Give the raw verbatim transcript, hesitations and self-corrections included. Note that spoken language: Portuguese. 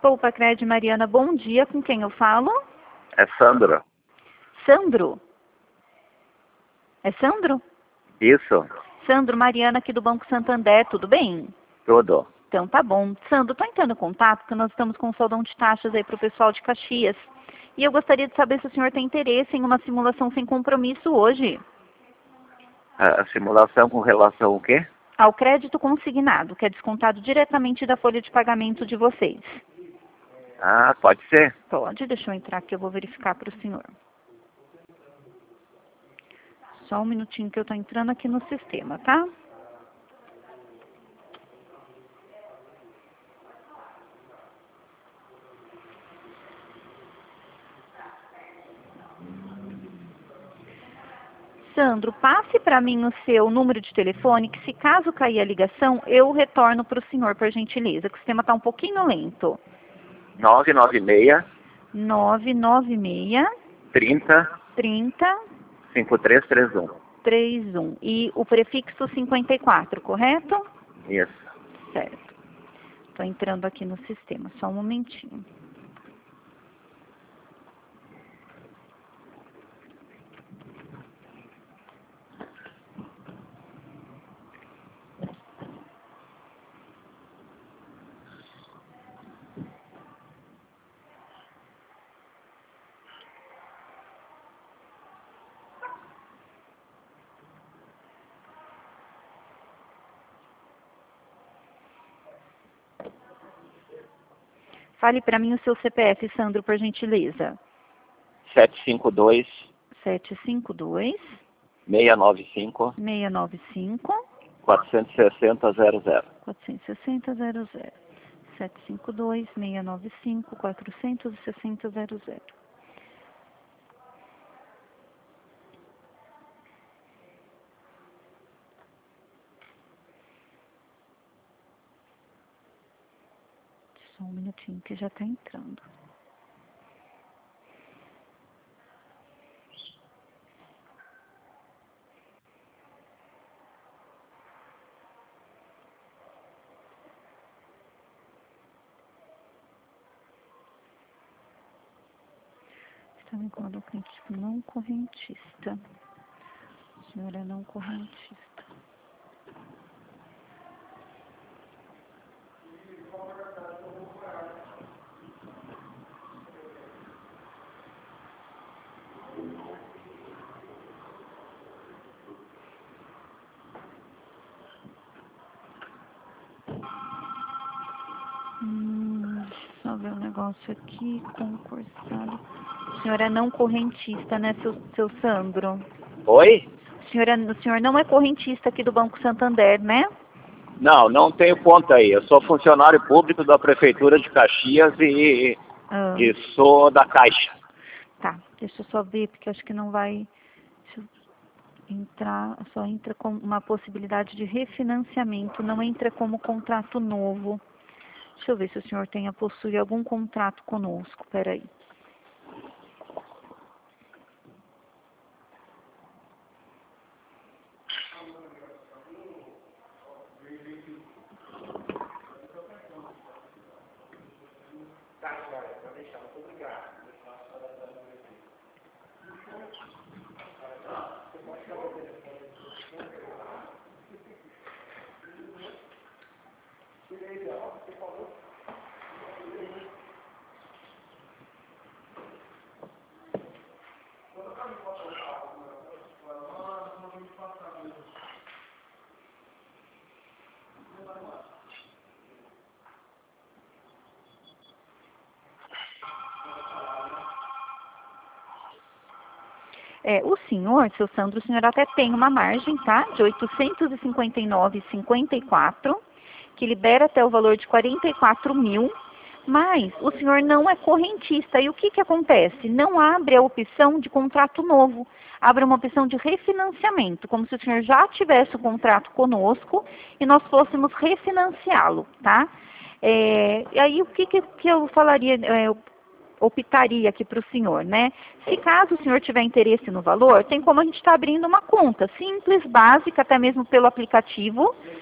Poupa Cred, Mariana, bom dia. Com quem eu falo? É Sandro. Sandro? É Sandro? Isso, Sandro, Mariana aqui do Banco Santander, tudo bem? tudo. Então tá bom. Sandro, estou entrando em contato porque nós estamos com um soldão de taxas aí para o pessoal de Caxias. E eu gostaria de saber se o senhor tem interesse em uma simulação sem compromisso hoje. A simulação com relação ao quê? Ao crédito consignado, que é descontado diretamente da folha de pagamento de vocês. Ah, pode ser. Pode, deixa eu entrar aqui, eu vou verificar para o senhor. Só um minutinho que eu estou entrando aqui no sistema, tá? Sandro, passe para mim o seu número de telefone, que se caso cair a ligação, eu retorno para o senhor, por gentileza, que o sistema está um pouquinho lento. nove nove seis, nove nove seis, trinta, trinta, cinquenta e três trinta e um. trinta e um. E o prefixo cinquenta e quatro, correto? Isso. Certo. Estou entrando aqui no sistema, só um momentinho. Fale para mim o seu C P F, Sandro, por gentileza. sete cinco dois, sete cinco dois, seis nove cinco, seis nove cinco, quatro seis zero zero zero. quatro seis zero zero zero. sete cinco dois, seis nove cinco, quatro seis zero zero zero. Só um minutinho que já está entrando. Está vinculado ao cliente não correntista. A senhora é não correntista. Hum, deixa eu só ver um negócio aqui, concursado. O senhor é não correntista, né, seu, seu Sandro? Oi? O senhor, é, o senhor não é correntista aqui do Banco Santander, né? Não, não tenho conta aí. Eu sou funcionário público da Prefeitura de Caxias e, Ah, e sou da Caixa. tá, deixa eu só ver, porque eu acho que não vai... Deixa eu entrar, só entra com uma possibilidade de refinanciamento, não entra como contrato novo. Deixa eu ver se o senhor tenha, possui algum contrato conosco, peraí. É, o senhor, seu Sandro, o senhor até tem uma margem, tá? De oitocentos e cinquenta e nove vírgula cinquenta e quatro, que libera até o valor de quarenta e quatro mil, mas o senhor não é correntista. E o que que acontece? Não abre a opção de contrato novo, abre uma opção de refinanciamento, como se o senhor já tivesse o contrato conosco e nós fôssemos refinanciá-lo, tá? É, e aí o que que, que eu falaria... É, optaria aqui para o senhor, né? Se caso o senhor tiver interesse no valor, tem como a gente estar abrindo uma conta simples, básica, até mesmo pelo aplicativo,